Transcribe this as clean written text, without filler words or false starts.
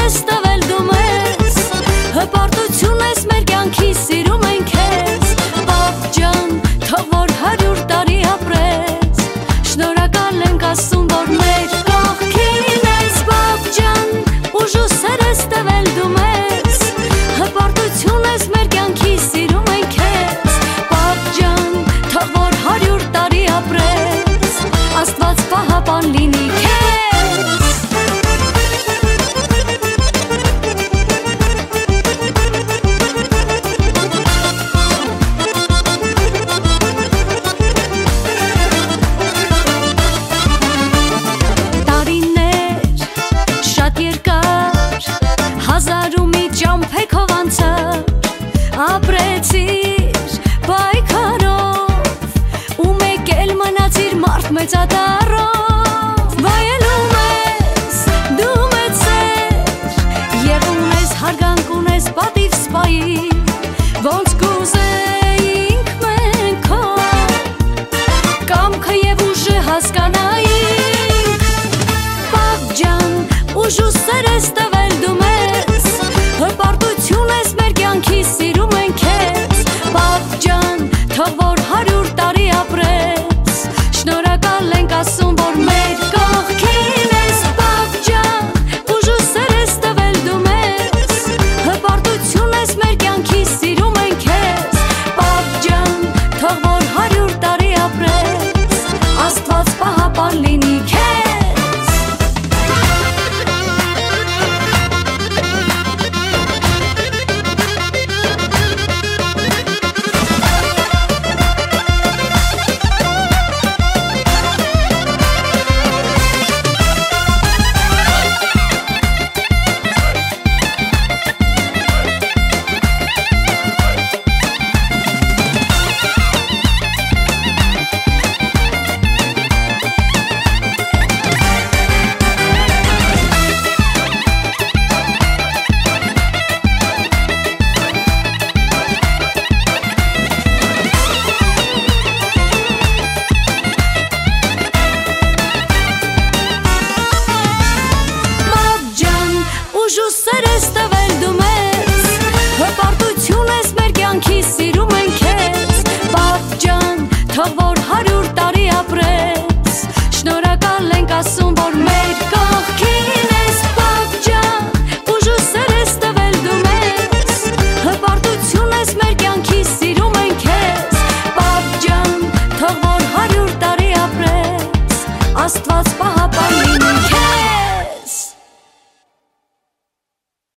ես տվել դու մեզ, հպարտություն ես մեր կյանքի, սիրում ենք քեզ, պապ ջան, թող որ 100 տարի ապրես, շնորհակալ ենք Աստծուն, որ մեր կողքին ես, պապ ջան, ուժ ու սեր ես տվել դու մեզ, հպարտություն ես մեր կյանքի, սիրում ենք քեզ, պապ ջան, թող որ 100 տարի ապրես, Աստված պահապան լինի քեզ։ Ապրեցիր պայքարով ու մեկ էլ մնացիր մարդ մեծադառով, վայելում ես դու մեծ սեր և ունես հարգանք, ունես պատիվ սպայի, ոնց կուզեինք մենք քո կամքը և ուժը հասկանայինք, պապ ջան, ուժ ու սեր ես տվել դու մեզ, հպարտություն ես մեր կյանքի, սիրում ենք քեզ, պապ ջան, թող որ 100 տարի ապրես, շնորհակալ ենք Աստծուն, որ մեր կողքին ես, պապ ջան, ուժ ու սեր ես տվել դու մեզ, հպարտություն ես մեր կյանքի, սիրում ենք քեզ, պապ ջան, թող որ 100 տարի ապրես, Աստված պահապան լինի քեզ։ Uж ու սեր ես